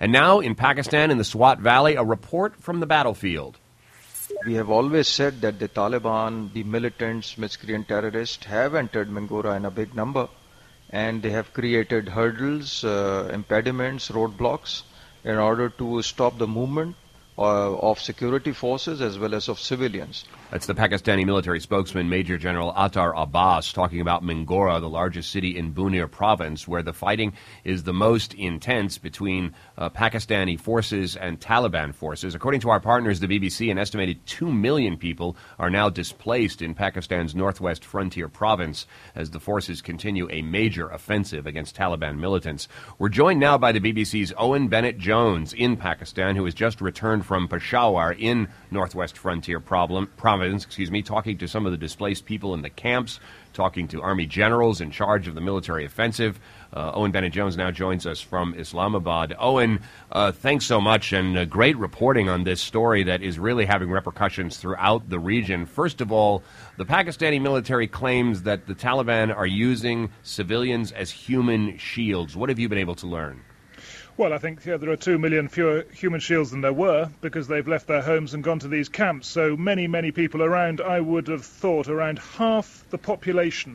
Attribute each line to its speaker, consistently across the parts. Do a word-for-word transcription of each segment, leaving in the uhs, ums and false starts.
Speaker 1: And now in Pakistan, in the Swat Valley, a report from the battlefield.
Speaker 2: We have always said that the Taliban, the militants, miscreant terrorists, have entered Mingora in a big number, and they have created hurdles, uh, impediments, roadblocks in order to stop the movement uh, of security forces as well as of civilians.
Speaker 1: That's the Pakistani military spokesman, Major General Attar Abbas, talking about Mingora, the largest city in Bunir province, where the fighting is the most intense between uh, Pakistani forces and Taliban forces. According to our partners, the B B C, an estimated two million people are now displaced in Pakistan's northwest frontier province as the forces continue a major offensive against Taliban militants. We're joined now by the B B C's Owen Bennett-Jones in Pakistan, who has just returned from Peshawar in northwest frontier problem, province. Excuse me, talking to some of the displaced people in the camps, talking to army generals in charge of the military offensive. Uh, Owen Bennett-Jones now joins us from Islamabad. Owen, uh, thanks so much, and uh, great reporting on this story that is really having repercussions throughout the region. First of all, the Pakistani military claims that the Taliban are using civilians as human shields. What have you been able to learn?
Speaker 3: Well, I think yeah, there are two million fewer human shields than there were because they've left their homes and gone to these camps. So many, many people around, I would have thought around half the population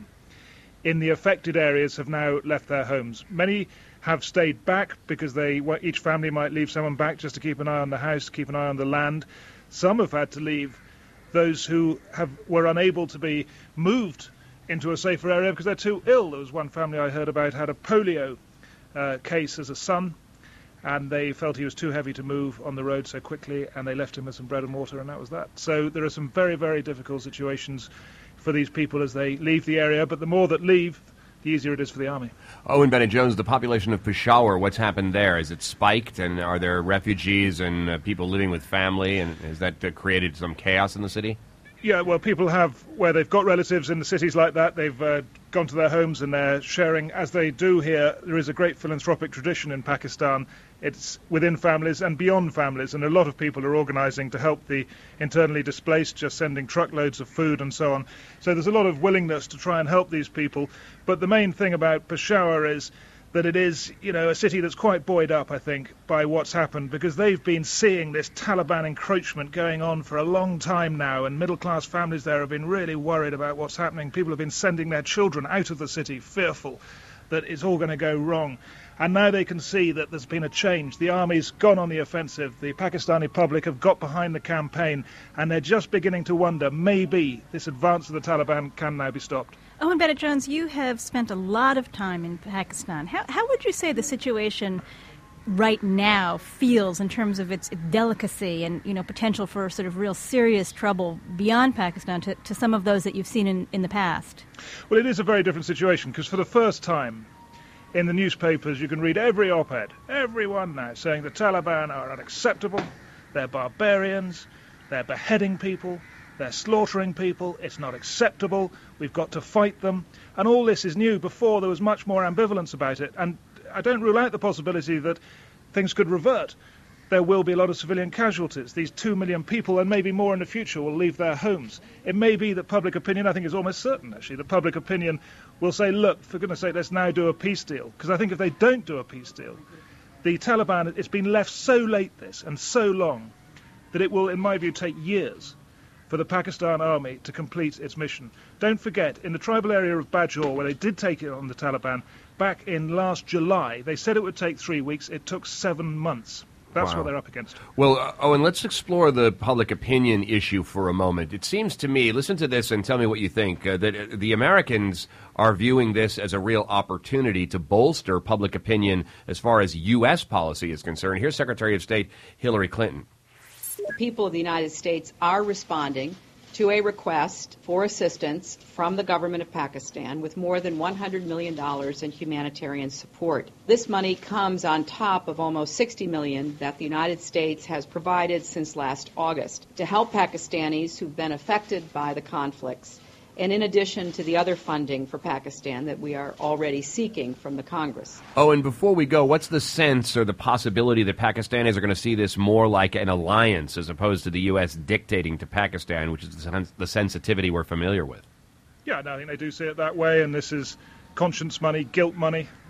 Speaker 3: in the affected areas have now left their homes. Many have stayed back because they each family might leave someone back just to keep an eye on the house, keep an eye on the land. Some have had to leave. Those who have were unable to be moved into a safer area because they're too ill. There was one family I heard about had a polio uh, case as a son, and they felt he was too heavy to move on the road so quickly, and they left him with some bread and water, and that was that. So there are some very, very difficult situations for these people as they leave the area, but the more that leave, the easier it is for the army.
Speaker 1: Owen Bennett-Jones, the population of Peshawar, what's happened there? Is it spiked, and are there refugees and uh, people living with family, and has that uh, created some chaos in the city?
Speaker 3: Yeah, well, people have, where they've got relatives in the cities like that, they've uh, gone to their homes and they're sharing, as they do here. There is a great philanthropic tradition in Pakistan. It's within families and beyond families, and a lot of people are organising to help the internally displaced, just sending truckloads of food and so on. So there's a lot of willingness to try and help these people. But the main thing about Peshawar is that it is, you know, a city that's quite buoyed up, I think, by what's happened, because they've been seeing this Taliban encroachment going on for a long time now, and middle-class families there have been really worried about what's happening. People have been sending their children out of the city, fearful that it's all going to go wrong. And now they can see that there's been a change. The army's gone on the offensive. The Pakistani public have got behind the campaign, and they're just beginning to wonder, maybe this advance of the Taliban can now be stopped.
Speaker 4: Owen Bennett-Jones, you have spent a lot of time in Pakistan. How, how would you say the situation right now feels in terms of its delicacy and, you know, potential for sort of real serious trouble beyond Pakistan to, to some of those that you've seen in, in the past?
Speaker 3: Well, it is a very different situation, because for the first time in the newspapers you can read every op-ed, everyone now saying the Taliban are unacceptable, they're barbarians, they're beheading people, they're slaughtering people, it's not acceptable, we've got to fight them. And all this is new. Before there was much more ambivalence about it, and I don't rule out the possibility that things could revert. There will be a lot of civilian casualties. These two million people, and maybe more in the future, will leave their homes. It may be that public opinion, I think it's almost certain actually, that public opinion will say, look, for goodness sake, let's now do a peace deal. Because I think if they don't do a peace deal, the Taliban, it's been left so late this and so long that it will, in my view, take years for the Pakistan army to complete its mission. Don't forget, in the tribal area of Bajor, where they did take it on the Taliban, back in last July, they said it would take three weeks. It took seven months. That's
Speaker 1: wow.
Speaker 3: what they're up against.
Speaker 1: Well, uh, Owen, let's explore the public opinion issue for a moment. It seems to me, listen to this and tell me what you think, uh, that uh, the Americans are viewing this as a real opportunity to bolster public opinion as far as U S policy is concerned. Here's Secretary of State Hillary Clinton.
Speaker 5: The people of the United States are responding to a request for assistance from the government of Pakistan with more than one hundred million dollars in humanitarian support. This money comes on top of almost sixty million dollars that the United States has provided since last August to help Pakistanis who've been affected by the conflicts, and in addition to the other funding for Pakistan that we are already seeking from the Congress.
Speaker 1: Oh, and before we go, what's the sense or the possibility that Pakistanis are going to see this more like an alliance as opposed to the U S dictating to Pakistan, which is the, sens- the sensitivity we're familiar with?
Speaker 3: Yeah, no, I think they do see it that way, and this is conscience money, guilt money for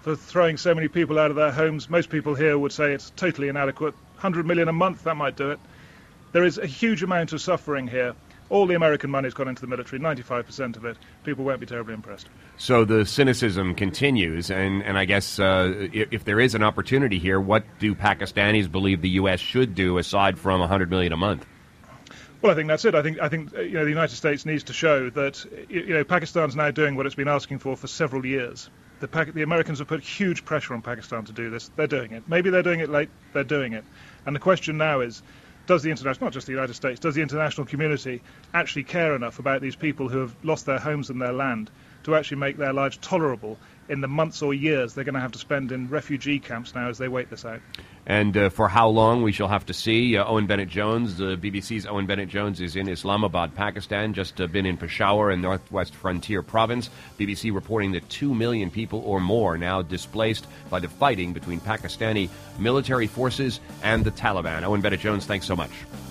Speaker 3: for throwing so many people out of their homes. Most people here would say it's totally inadequate. one hundred million a month, that might do it. There is a huge amount of suffering here. All the American money's gone into the military, ninety-five percent of it. People won't be terribly impressed.
Speaker 1: So the cynicism continues, and, and I guess uh, if, if there is an opportunity here, what do Pakistanis believe the U S should do aside from one hundred million a month?
Speaker 3: Well, I think that's it. I think I think you know the United States needs to show that you know Pakistan's now doing what it's been asking for for several years. The, Pac- the Americans have put huge pressure on Pakistan to do this. They're doing it. Maybe they're doing it late. They're doing it. And the question now is, does the international, not just the United States, does the international community actually care enough about these people who have lost their homes and their land to actually make their lives tolerable in the months or years they're going to have to spend in refugee camps now as they wait this out?
Speaker 1: And uh, for how long, we shall have to see. Uh, Owen Bennett-Jones, uh, B B C's Owen Bennett-Jones, is in Islamabad, Pakistan, just uh, been in Peshawar in Northwest Frontier Province. B B C reporting that two million people or more now displaced by the fighting between Pakistani military forces and the Taliban. Owen Bennett-Jones, thanks so much.